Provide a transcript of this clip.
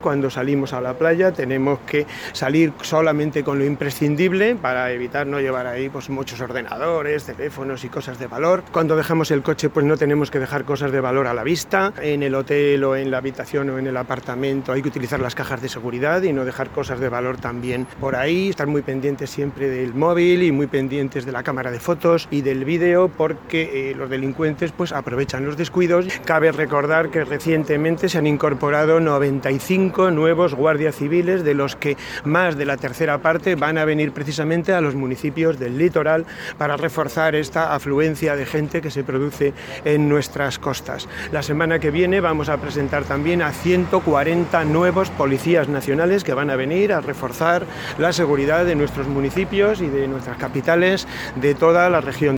Cuando salimos a la playa tenemos que salir solamente con lo imprescindible para evitar no llevar ahí pues muchos ordenadores, teléfonos y cosas de valor. Cuando dejamos el coche pues no tenemos que dejar cosas de valor a la vista. En el hotel o en la habitación o en el apartamento hay que utilizar las cajas de seguridad y no dejar cosas de valor también por ahí. Estar muy pendientes siempre del móvil y muy pendientes de la cámara de fotos y del vídeo porque los delincuentes pues aprovechan los descuidos. Cabe recordar que recientemente se han incorporado 95 nuevos guardias civiles, de los que más de la tercera parte van a venir precisamente a los municipios del litoral para reforzar esta afluencia de gente que se produce en nuestras costas. La semana que viene vamos a presentar también a 140 nuevos policías nacionales que van a venir a reforzar la seguridad de nuestros municipios y de nuestras capitales de toda la región.